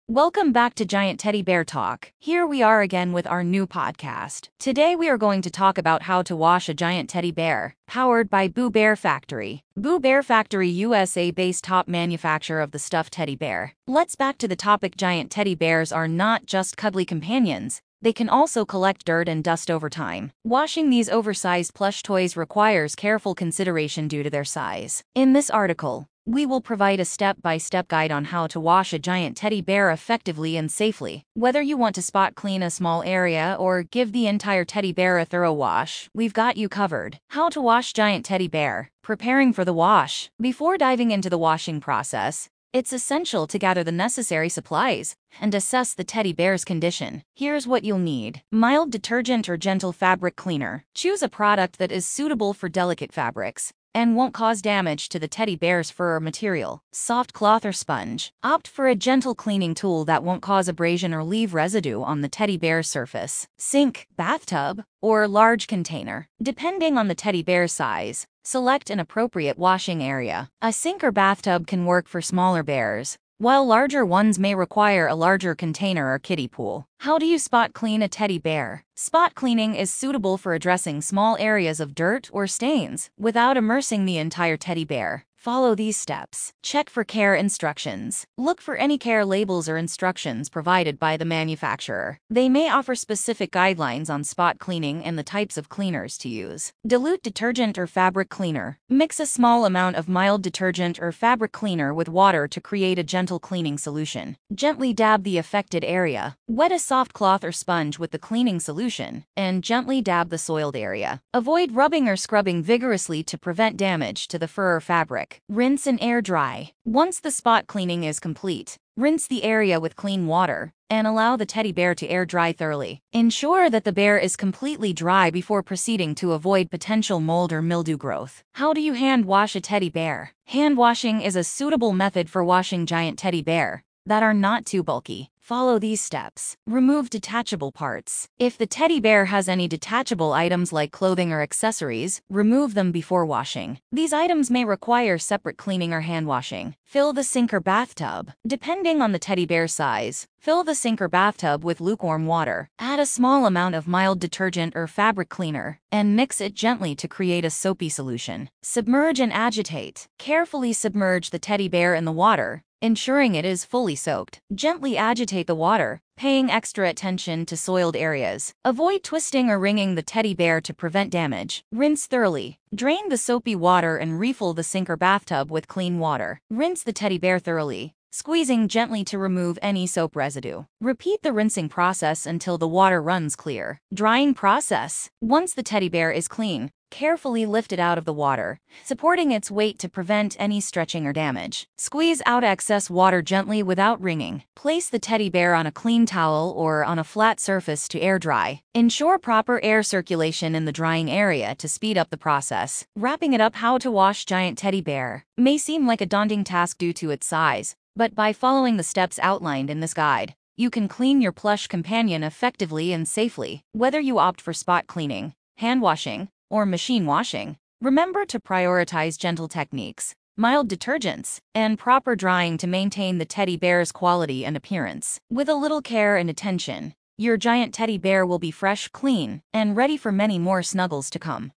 Welcome back to Giant Teddy Bear Talk. Here we are again with our new podcast. Today we are going to talk about how to wash a giant teddy bear, powered by Boo Bear Factory. Boo Bear Factory USA-based top manufacturer of the stuffed teddy bear. Let's back to the topic. Giant teddy bears are not just cuddly companions. They can also collect dirt and dust over time. Washing these oversized plush toys requires careful consideration due to their size. In this article, we will provide a step-by-step guide on how to wash a giant teddy bear effectively and safely. Whether you want to spot clean a small area or give the entire teddy bear a thorough wash, we've got you covered. How to wash giant teddy bear. Preparing for the wash. Before diving into the washing process, it's essential to gather the necessary supplies and assess the teddy bear's condition. Here's what you'll need. Mild detergent or gentle fabric cleaner. Choose a product that is suitable for delicate fabrics and won't cause damage to the teddy bear's fur or material. Soft cloth or sponge. Opt for a gentle cleaning tool that won't cause abrasion or leave residue on the teddy bear's surface. Sink, bathtub, or large container. Depending on the teddy bear's size, select an appropriate washing area. A sink or bathtub can work for smaller bears, while larger ones may require a larger container or kiddie pool. How do you spot clean a teddy bear? Spot cleaning is suitable for addressing small areas of dirt or stains without immersing the entire teddy bear. Follow these steps. Check for care instructions. Look for any care labels or instructions provided by the manufacturer. They may offer specific guidelines on spot cleaning and the types of cleaners to use. Dilute detergent or fabric cleaner. Mix a small amount of mild detergent or fabric cleaner with water to create a gentle cleaning solution. Gently dab the affected area. Wet a soft cloth or sponge with the cleaning solution and gently dab the soiled area. Avoid rubbing or scrubbing vigorously to prevent damage to the fur or fabric. Rinse and air dry. Once the spot cleaning is complete, rinse the area with clean water and allow the teddy bear to air dry thoroughly. Ensure that the bear is completely dry before proceeding to avoid potential mold or mildew growth. How do you hand wash a teddy bear? Hand washing is a suitable method for washing giant teddy bear that are not too bulky. Follow these steps. Remove detachable parts. If the teddy bear has any detachable items like clothing or accessories, remove them before washing. These items may require separate cleaning or hand washing. Fill the sink or bathtub. Depending on the teddy bear's size, fill the sink or bathtub with lukewarm water. Add a small amount of mild detergent or fabric cleaner and mix it gently to create a soapy solution. Submerge and agitate. Carefully submerge the teddy bear in the water, ensuring it is fully soaked. Gently agitate the water, paying extra attention to soiled areas. Avoid twisting or wringing the teddy bear to prevent damage. Rinse thoroughly. Drain the soapy water and refill the sink or bathtub with clean water. Rinse the teddy bear thoroughly, squeezing gently to remove any soap residue. Repeat the rinsing process until the water runs clear. Drying process. Once the teddy bear is clean, carefully lift it out of the water, supporting its weight to prevent any stretching or damage. Squeeze out excess water gently without wringing. Place the teddy bear on a clean towel or on a flat surface to air dry. Ensure proper air circulation in the drying area to speed up the process. Wrapping it up. How to wash giant teddy bear may seem like a daunting task due to its size, but by following the steps outlined in this guide, you can clean your plush companion effectively and safely. Whether you opt for spot cleaning, hand washing, or machine washing, remember to prioritize gentle techniques, mild detergents, and proper drying to maintain the teddy bear's quality and appearance. With a little care and attention, your giant teddy bear will be fresh, clean, and ready for many more snuggles to come.